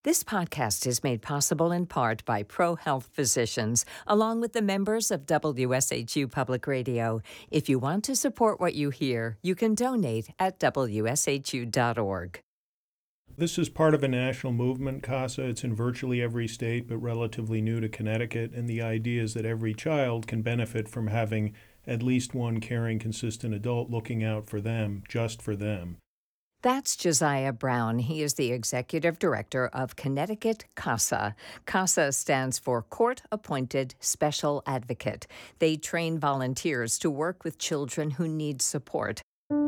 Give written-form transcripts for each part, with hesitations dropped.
This podcast is made possible in part by ProHealth Physicians, along with the members of WSHU Public Radio. If you want to support what you hear, you can donate at WSHU.org. This is part of a national movement, CASA. It's in virtually every state, but relatively new to Connecticut. And the idea is that every child can benefit from having at least one caring, consistent adult looking out for them, just for them. That's Josiah Brown. He is the executive director of Connecticut CASA. CASA stands for Court Appointed Special Advocate. They train volunteers to work with children who need support.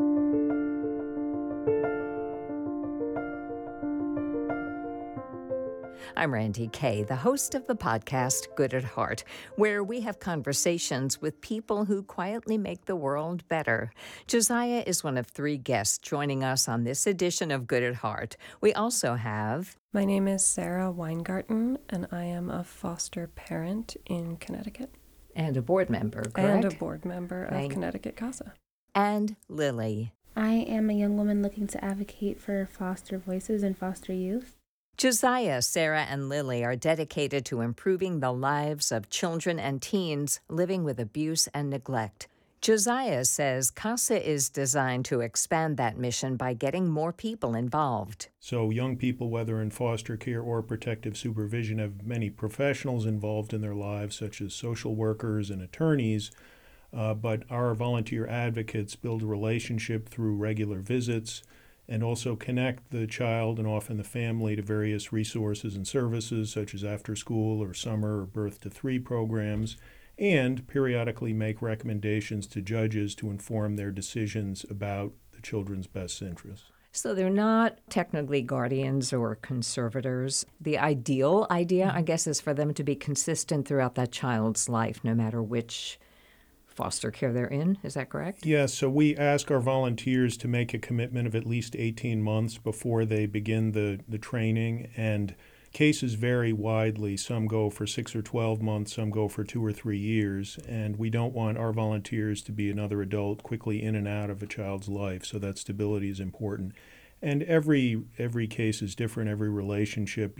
I'm Randy Kay, the host of the podcast Good at Heart, where we have conversations with people who quietly make the world better. Josiah is one of three guests joining us on this edition of Good at Heart. We also have... My name is Sarah Weingarten, and I am a foster parent in Connecticut. And a board member, correct? And a board member of Connecticut CASA. And Lily. I am a young woman looking to advocate for foster voices and foster youth. Josiah, Sarah, and Lily are dedicated to improving the lives of children and teens living with abuse and neglect. Josiah says CASA is designed to expand that mission by getting more people involved. So young people, whether in foster care or protective supervision, have many professionals involved in their lives, such as social workers and attorneys. But our volunteer advocates build a relationship through regular visits and also connect the child and often the family to various resources and services such as after school or summer or birth to three programs, and periodically make recommendations to judges to inform their decisions about the children's best interests. So they're not technically guardians or conservators. The ideal idea, I guess, is for them to be consistent throughout that child's life, no matter which foster care they're in. Is that correct? Yes. So we ask our volunteers to make a commitment of at least 18 months before they begin the training. And cases vary widely. Some go for 6 or 12 months. Some go for 2 or 3 years. And we don't want our volunteers to be another adult quickly in and out of a child's life. So that stability is important. And every case is different. Every relationship,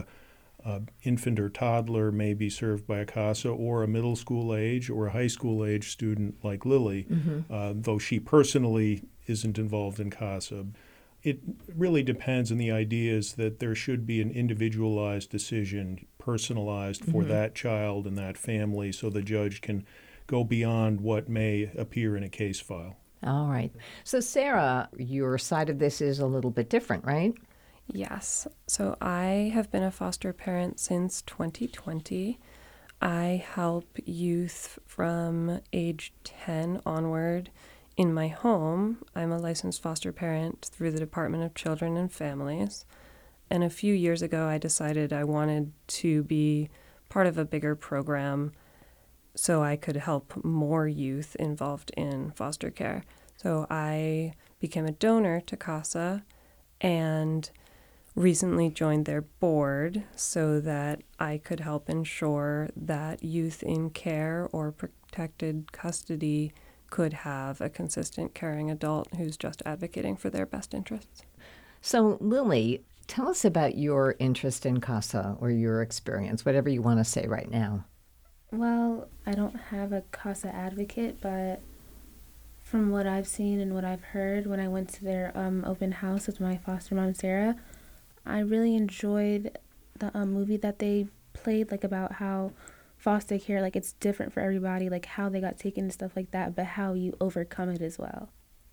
infant or toddler may be served by a CASA, or a middle school age or a high school age student like Lily, though she personally isn't involved in CASA. It really depends, and the idea is that there should be an individualized decision, personalized for that child and that family, so the judge can go beyond what may appear in a case file. All right. So Sarah, your side of this is a little bit different, right? Yes. So I have been a foster parent since 2020. I help youth from age 10 onward in my home. I'm a licensed foster parent through the Department of Children and Families. And a few years ago, I decided I wanted to be part of a bigger program so I could help more youth involved in foster care. So I became a donor to CASA and recently joined their board so that I could help ensure that youth in care or protected custody could have a consistent caring adult who's just advocating for their best interests. So Lily, tell us about your interest in CASA or your experience, whatever you want to say right now. Well, I don't have a CASA advocate, but from what I've seen and what I've heard when I went to their open house with my foster mom, Sarah, I really enjoyed the movie that they played, about how foster care, it's different for everybody, how they got taken and stuff like that, but how you overcome it as well.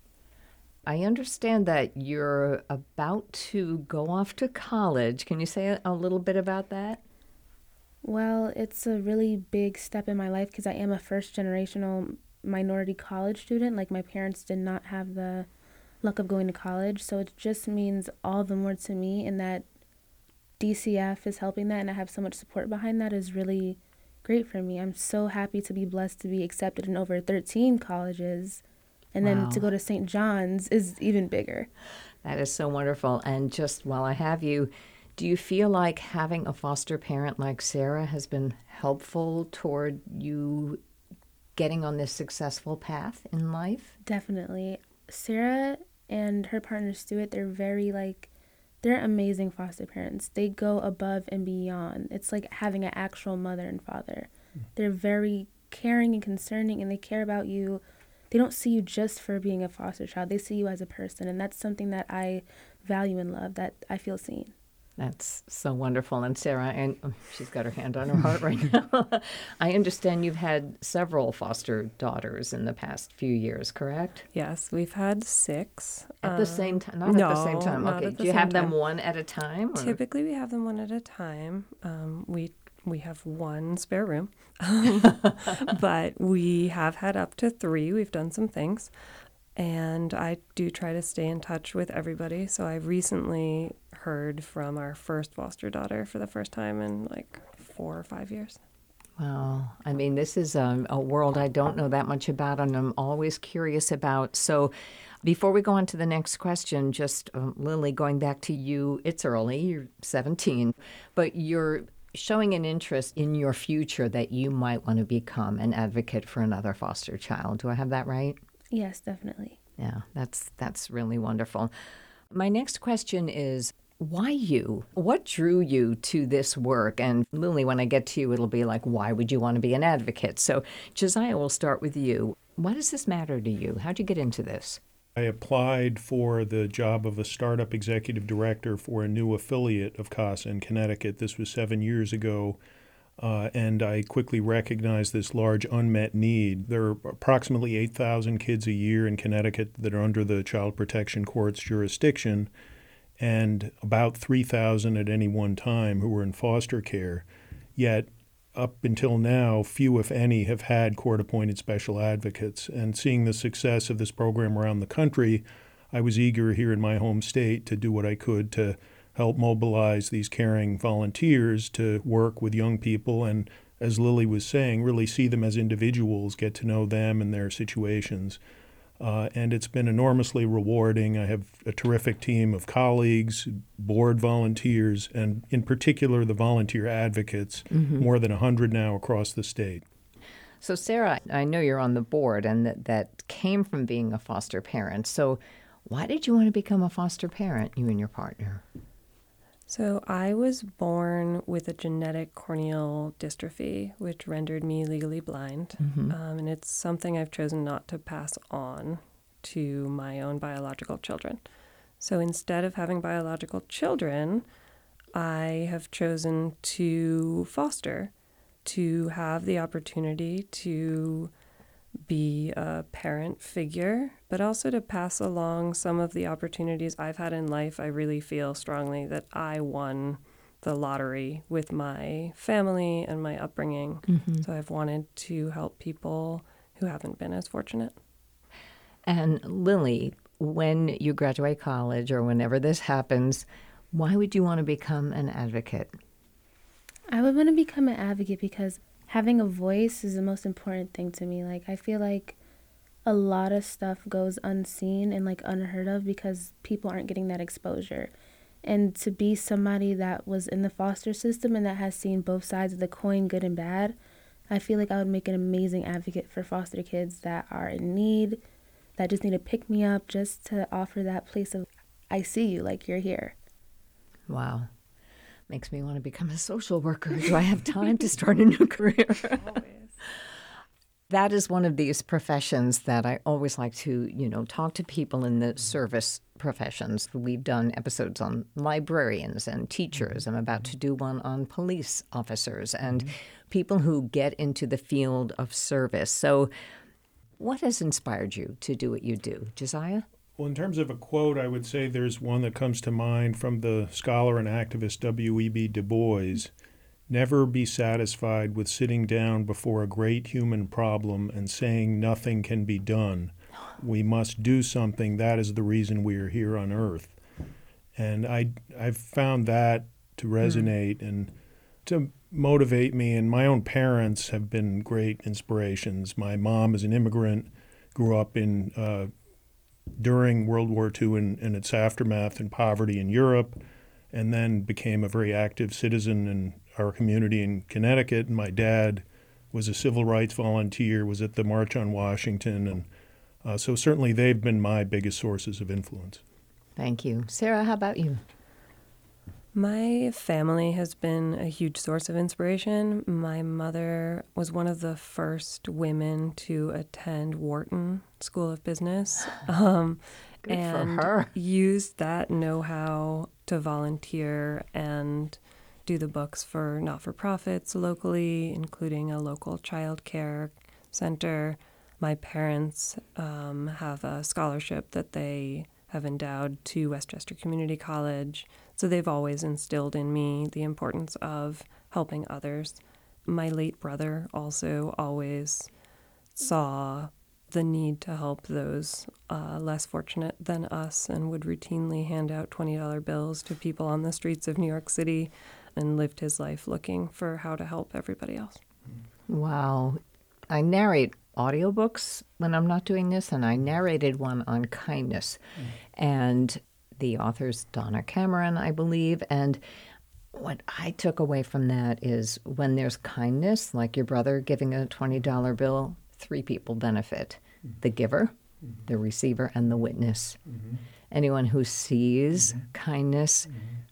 I understand that you're about to go off to college. Can you say a little bit about that? Well, it's a really big step in my life because I am a first-generational minority college student. My parents did not have the luck of going to college, so it just means all the more to me, and that DCF is helping that, and I have so much support behind that is really great for me. I'm so happy to be blessed to be accepted in over 13 colleges, and then to go to St. John's is even bigger. That is so wonderful. And just while I have you, do you feel like having a foster parent like Sarah has been helpful toward you getting on this successful path in life? Definitely. Sarah and her partner Stuart, they're very they're amazing foster parents. They go above and beyond. It's like having an actual mother and father. They're very caring and concerning, and they care about you. They don't see you just for being a foster child. They see you as a person, and that's something that I value and love, that I feel seen. That's so wonderful. And Sarah, and she's got her hand on her heart right now. I understand you've had several foster daughters in the past few years, correct? Yes, we've had 6. At the same time? Not no, at the same time. not Okay. at the Do you same have them time. one at a time? Or? Typically, we have them one at a time. We have one spare room, but we have had up to 3. We've done some things, and I do try to stay in touch with everybody. So I recently heard from our first foster daughter for the first time in like 4 or 5 years. Wow. I mean, this is a world I don't know that much about, and I'm always curious about. So before we go on to the next question, just Lily, going back to you, it's early, you're 17, but you're showing an interest in your future that you might want to become an advocate for another foster child. Do I have that right? Yes, definitely. Yeah, that's really wonderful. My next question is, why you? What drew you to this work? And Lily, when I get to you, it'll be like, why would you want to be an advocate? So Josiah, we'll start with you. Why does this matter to you? How'd you get into this? I applied for the job of a startup executive director for a new affiliate of CASA in Connecticut. This was 7 years ago, and I quickly recognized this large unmet need. There are approximately 8,000 kids a year in Connecticut that are under the Child Protection Court's jurisdiction, and about 3,000 at any one time who were in foster care. Yet, up until now, few, if any, have had court-appointed special advocates. And seeing the success of this program around the country, I was eager here in my home state to do what I could to help mobilize these caring volunteers to work with young people and, as Lily was saying, really see them as individuals, get to know them and their situations. And it's been enormously rewarding. I have a terrific team of colleagues, board volunteers, and in particular the volunteer advocates, more than 100 now across the state. So Sarah, I know you're on the board, and that came from being a foster parent. So why did you want to become a foster parent, you and your partner? So I was born with a genetic corneal dystrophy, which rendered me legally blind. And it's something I've chosen not to pass on to my own biological children. So instead of having biological children, I have chosen to foster, to have the opportunity to be a parent figure, but also to pass along some of the opportunities I've had in life. I really feel strongly that I won the lottery with my family and my upbringing. So I've wanted to help people who haven't been as fortunate. And Lily, when you graduate college or whenever this happens, why would you want to become an advocate? I would want to become an advocate because having a voice is the most important thing to me. Like, I feel like a lot of stuff goes unseen and like unheard of because people aren't getting that exposure. And to be somebody that was in the foster system and that has seen both sides of the coin, good and bad, I feel like I would make an amazing advocate for foster kids that are in need, that just need to pick me up, just to offer that place of, I see you, like you're here. Wow. Makes me want to become a social worker. Do I have time to start a new career? That is one of these professions that I always like to, talk to people in the service professions. We've done episodes on librarians and teachers. I'm about to do one on police officers and people who get into the field of service. So what has inspired you to do what you do? Josiah? Well, in terms of a quote, I would say there's one that comes to mind from the scholar and activist W.E.B. Du Bois. Never be satisfied with sitting down before a great human problem and saying nothing can be done. We must do something. That is the reason we are here on earth. And I've found that to resonate and to motivate me. And my own parents have been great inspirations. My mom is an immigrant, grew up during World War II and its aftermath in poverty in Europe, and then became a very active citizen in our community in Connecticut. And my dad was a civil rights volunteer, was at the March on Washington, and so certainly they've been my biggest sources of influence. Thank you. Sarah, how about you? My family has been a huge source of inspiration. My mother was one of the first women to attend Wharton School of Business. Good for and her. used that know-how to volunteer and do the books for not-for-profits locally, including a local child care center. My parents have a scholarship that they have endowed to Westchester Community College. So they've always instilled in me the importance of helping others. My late brother also always saw the need to help those less fortunate than us and would routinely hand out $20 bills to people on the streets of New York City and lived his life looking for how to help everybody else. Wow. I narrate audiobooks when I'm not doing this, and I narrated one on kindness. And the author's Donna Cameron, I believe. And what I took away from that is when there's kindness, like your brother giving a $20 bill, three people benefit: the giver, the receiver, and the witness. Anyone who sees kindness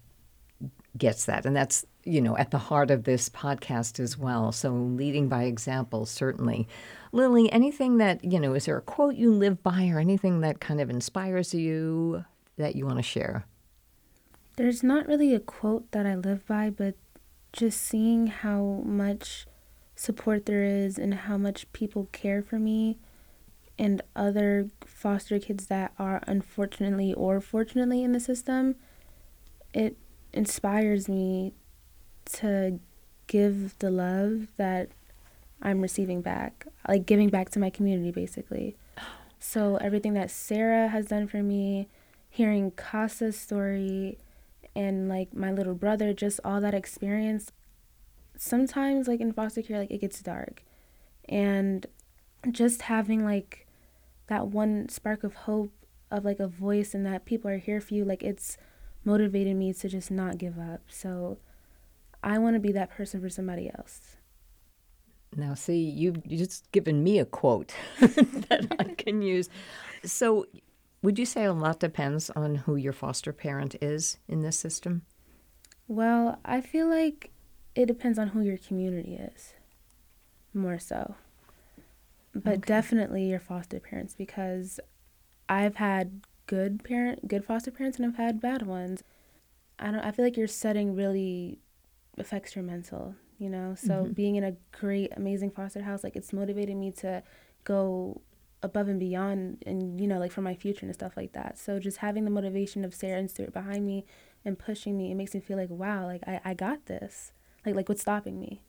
gets that. And that's, at the heart of this podcast as well. So leading by example, certainly. Lily, anything that, is there a quote you live by or anything that kind of inspires you that you want to share? There's not really a quote that I live by, but just seeing how much support there is and how much people care for me and other foster kids that are unfortunately or fortunately in the system, it inspires me to give the love that I'm receiving back, like giving back to my community, basically. So everything that Sarah has done for me, hearing Casa's story, and like my little brother, just all that experience. Sometimes like in foster care, like it gets dark, and just having like that one spark of hope of like a voice and that people are here for you, like it's motivated me to just not give up. So I want to be that person for somebody else. Now, see, you've just given me a quote that I can use. So would you say a lot depends on who your foster parent is in this system? Well, I feel like it depends on who your community is, more so. But definitely your foster parents, because I've had good foster parents, and I've had bad ones. I feel like your setting really affects your mental, So being in a great, amazing foster house, like it's motivated me to go above and beyond and, like for my future and stuff like that. So just having the motivation of Sarah and Stuart behind me and pushing me, it makes me feel like, wow, like I got this. Like what's stopping me?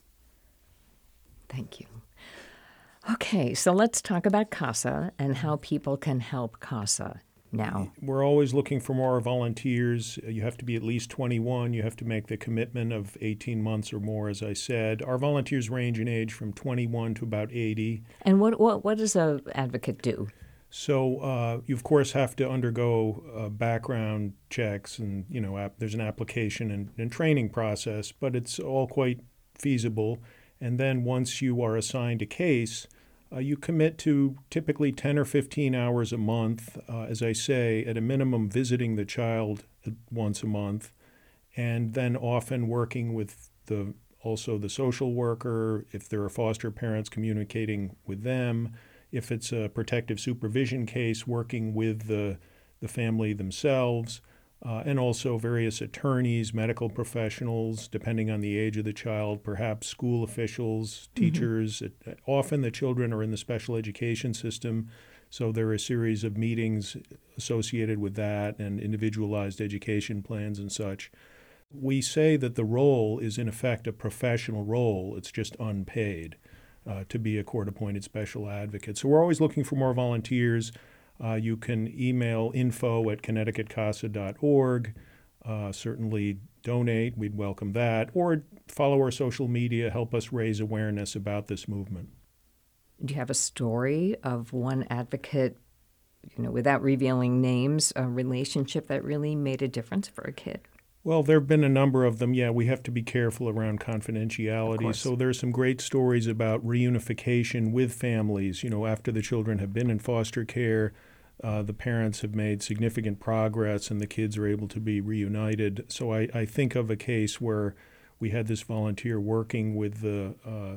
Thank you. Okay, so let's talk about CASA and how people can help CASA now. We're always looking for more volunteers. You have to be at least 21. You have to make the commitment of 18 months or more, as I said. Our volunteers range in age from 21 to about 80. And what does an advocate do? So you, of course, have to undergo background checks, and, there's an application and training process, but it's all quite feasible. And then once you are assigned a case, you commit to typically 10 or 15 hours a month, as I say, at a minimum visiting the child once a month, and then often working with also the social worker, if there are foster parents, communicating with them. If it's a protective supervision case, working with the family themselves, and also various attorneys, medical professionals, depending on the age of the child, perhaps school officials, teachers. Often the children are in the special education system, so there are a series of meetings associated with that and individualized education plans and such. We say that the role is, in effect, a professional role. It's just unpaid to be a court-appointed special advocate. So we're always looking for more volunteers. You can email info@connecticut-casa.org. Certainly donate. We'd welcome that. Or follow our social media. Help us raise awareness about this movement. Do you have a story of one advocate, without revealing names, a relationship that really made a difference for a kid? Well, there have been a number of them. Yeah, we have to be careful around confidentiality. So there's some great stories about reunification with families, after the children have been in foster care. The parents have made significant progress and the kids are able to be reunited. So I think of a case where we had this volunteer working with the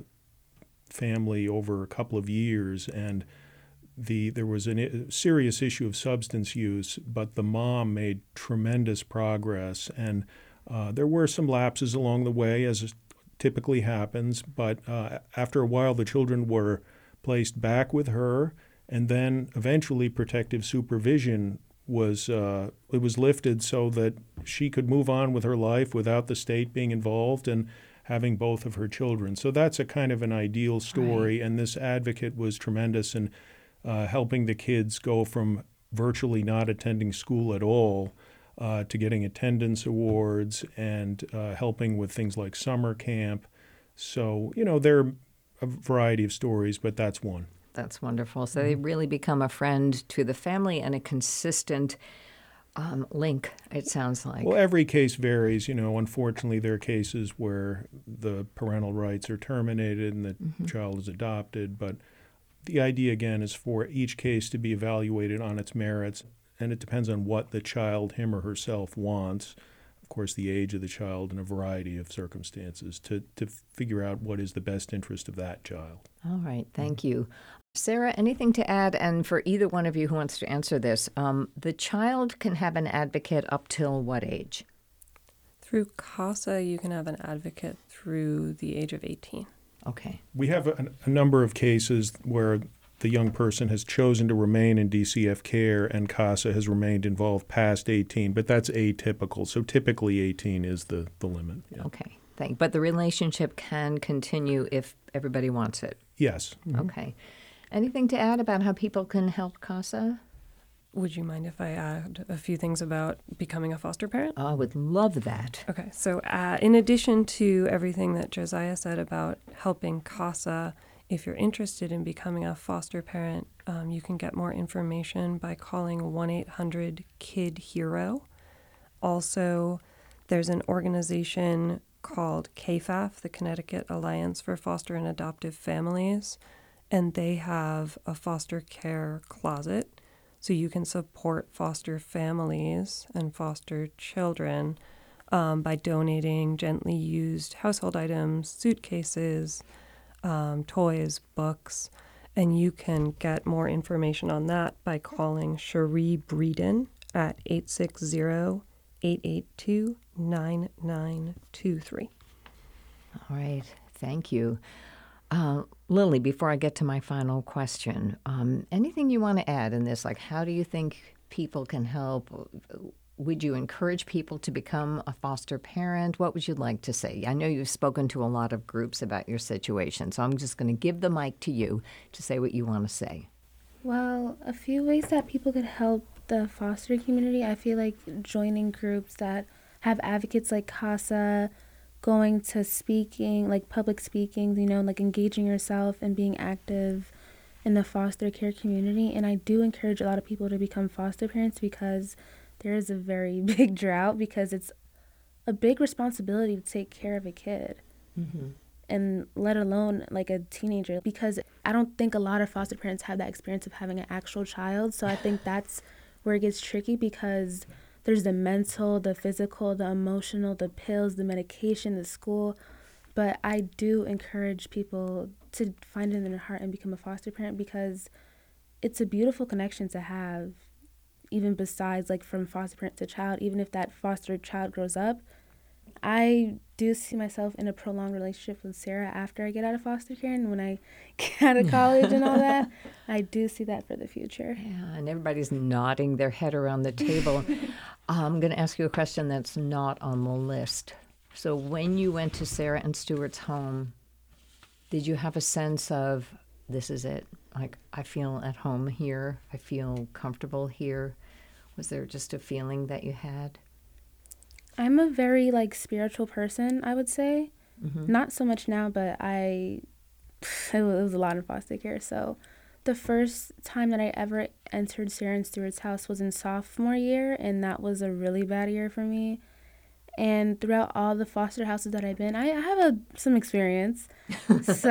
family over a couple of years, and there was a serious issue of substance use, but the mom made tremendous progress. And there were some lapses along the way, as typically happens, but after a while the children were placed back with her, and then eventually protective supervision was lifted so that she could move on with her life without the state being involved and having both of her children. So that's a kind of an ideal story, right. And this advocate was tremendous in helping the kids go from virtually not attending school at all to getting attendance awards and helping with things like summer camp. So, there are a variety of stories, but that's one. That's wonderful. So they really become a friend to the family and a consistent link, it sounds like. Well, every case varies. Unfortunately, there are cases where the parental rights are terminated and the child is adopted. But the idea, again, is for each case to be evaluated on its merits, and it depends on what the child, him or herself, wants. Of course, the age of the child and a variety of circumstances to figure out what is the best interest of that child. All right. Thank you. Sarah, anything to add? And for either one of you who wants to answer this, the child can have an advocate up till what age? Through CASA, you can have an advocate through the age of 18. Okay. We have a number of cases where the young person has chosen to remain in DCF care and CASA has remained involved past 18, but that's atypical. So typically 18 is the limit. Yeah. Okay. But the relationship can continue if everybody wants it? Yes. Mm-hmm. Okay. Anything to add about how people can help CASA? Would you mind if I add a few things about becoming a foster parent? I would love that. Okay, so in addition to everything that Josiah said about helping CASA, if you're interested in becoming a foster parent, you can get more information by calling 1-800-KID-HERO. Also, there's an organization called KFAF, the Connecticut Alliance for Foster and Adoptive Families, and they have a foster care closet. So you can support foster families and foster children by donating gently used household items, suitcases, toys, books. And you can get more information on that by calling Cherie Breeden at 860-882-9923. All right. Thank you. Lily, before I get to my final question, anything you want to add in this? Like, how do you think people can help? Would you encourage people to become a foster parent? What would you like to say? I know you've spoken to a lot of groups about your situation, so I'm just going to give the mic to you to say what you want to say. Well, a few ways that people could help the foster community. I feel like joining groups that have advocates like CASA, going to speaking, like public speaking, like engaging yourself and being active in the foster care community. And I do encourage a lot of people to become foster parents because there is a very big drought, because it's a big responsibility to take care of a kid. Mm-hmm. And let alone like a teenager, because I don't think a lot of foster parents have that experience of having an actual child. So I think that's where it gets tricky, because there's the mental, the physical, the emotional, the pills, the medication, the school. But I do encourage people to find it in their heart and become a foster parent, because it's a beautiful connection to have, even besides like from foster parent to child. Even if that foster child grows up, I do see myself in a prolonged relationship with Sarah after I get out of foster care and when I get out of college and all that. I do see that for the future. Yeah, and everybody's nodding their head around the table. I'm going to ask you a question that's not on the list. So when you went to Sarah and Stuart's home, did you have a sense of, this is it? Like, I feel at home here. I feel comfortable here. Was there just a feeling that you had? I'm a very, spiritual person, I would say. Mm-hmm. Not so much now, but it was a lot in foster care. So the first time that I ever entered Sarah and Stuart's house was in sophomore year, and that was a really bad year for me. And throughout all the foster houses that I've been, I have some experience.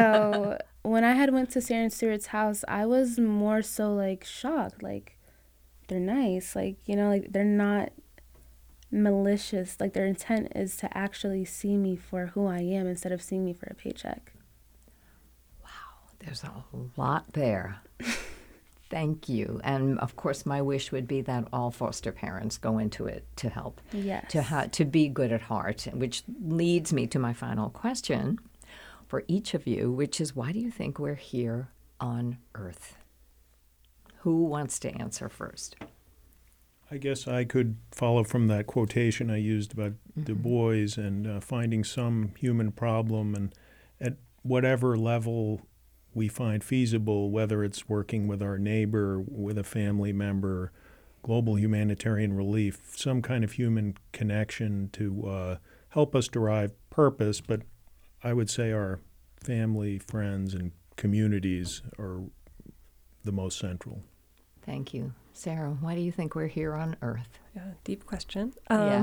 So when I had went to Sarah and Stuart's house, I was more so, shocked. they're nice. Like, you know, like they're not malicious. Like their intent is to actually see me for who I am instead of seeing me for a paycheck. There's a lot there. Thank you. And of course, my wish would be that all foster parents go into it to help, Yes. to be good at heart, which leads me to my final question for each of you, which is, why do you think we're here on Earth? Who wants to answer first? I guess I could follow from that quotation I used about Du Bois and finding some human problem, and at whatever level we find feasible, whether it's working with our neighbor, with a family member, global humanitarian relief, some kind of human connection to help us derive purpose. But I would say our family, friends, and communities are the most central. Thank you. Sarah, why do you think we're here on Earth? Yeah, deep question.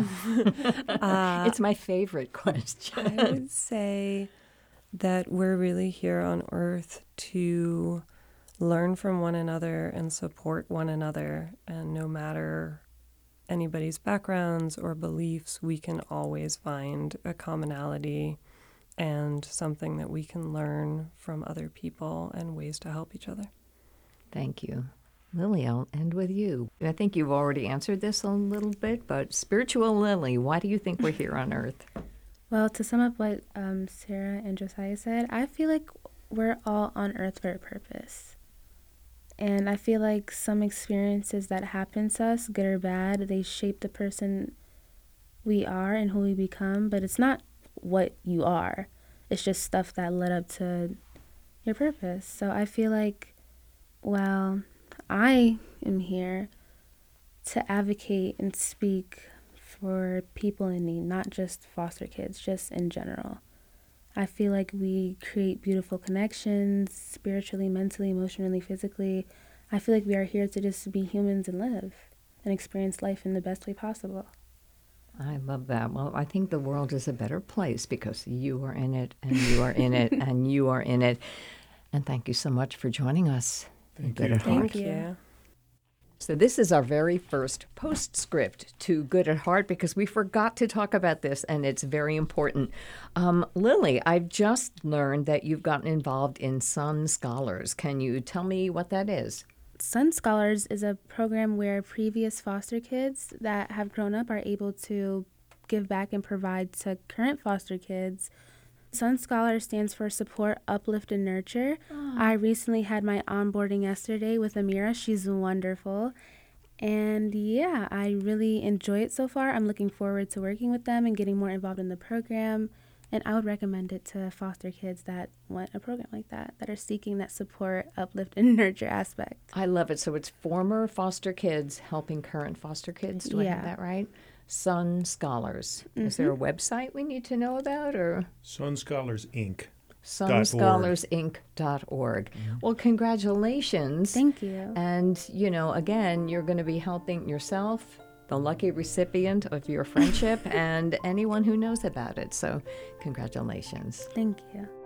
It's my favorite question. I would say that we're really here on Earth to learn from one another and support one another. And no matter anybody's backgrounds or beliefs, we can always find a commonality and something that we can learn from other people and ways to help each other. Thank you. Lily, I'll end with you. I think you've already answered this a little bit, but Spiritual Lily, why do you think we're here on Earth? Well, to sum up what Sarah and Josiah said, I feel like we're all on Earth for a purpose. And I feel like some experiences that happen to us, good or bad, they shape the person we are and who we become. But it's not what you are. It's just stuff that led up to your purpose. So I feel like, well, I am here to advocate and speak for people in need, not just foster kids, just in general. I feel like we create beautiful connections spiritually, mentally, emotionally, physically. I feel like we are here to just be humans and live and experience life in the best way possible. I love that. Well, I think the world is a better place because you are in it, and you are in it, and you are in it. And thank you so much for joining us. Thank Good you. at Heart. Thank you. So this is our very first postscript to Good at Heart because we forgot to talk about this, and it's very important. Lily, I've just learned that you've gotten involved in Sun Scholars. Can you tell me what that is? Sun Scholars is a program where previous foster kids that have grown up are able to give back and provide to current foster kids. Sun Scholars stands for Support, Uplift, and Nurture. I recently had my onboarding yesterday with Amira. She's wonderful. And yeah, I really enjoy it so far. I'm looking forward to working with them and getting more involved in the program. And I would recommend it to foster kids that want a program like that are seeking that support, uplift, and nurture aspect. I love it. So it's former foster kids helping current foster kids. Do I have that right? Sun Scholars. Is there a website we need to know about, or? Sun Scholars Inc. sunscholarinc.org. Well, congratulations. Thank you. And, you know, again, you're going to be helping yourself, the lucky recipient of your friendship, and anyone who knows about it. So congratulations. Thank you.